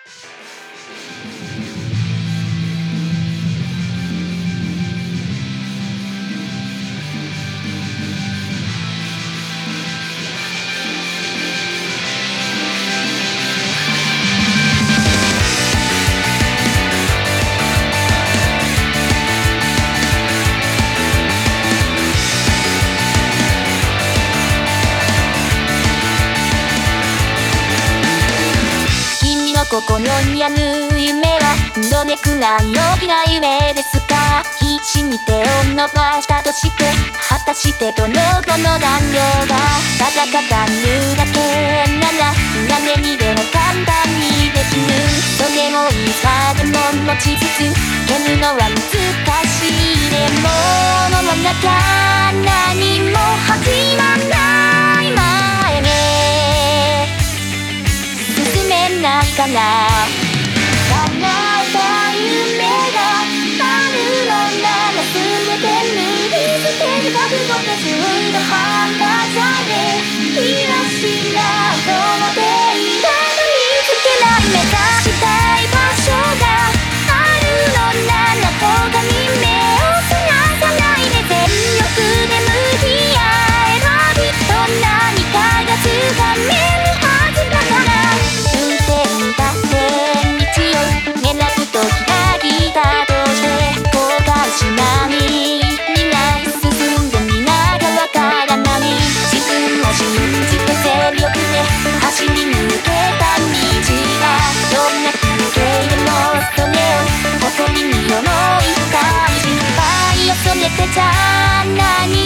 心にある夢はどれくらい大きな夢ですか。必死に手を伸ばしたとして果たしてどの子の弾量がただ語るだけなら何にでも簡単にできる。それをいつまでも持ちつつ蹴るのは難しい。でも世の中何も始まんない前へ進めながら叶えた夢があるのなら全て脱ぎ捨てる覚悟で中途半端さでいらしなと思っていたのにつけない目指したい場所があるのなら他に目をそらさないで全力で向き合えばきっと何かがつかめるはずだから。走り抜けた道がどんな風景でもそれを誇りに思いたい。失敗を恐れてじゃ何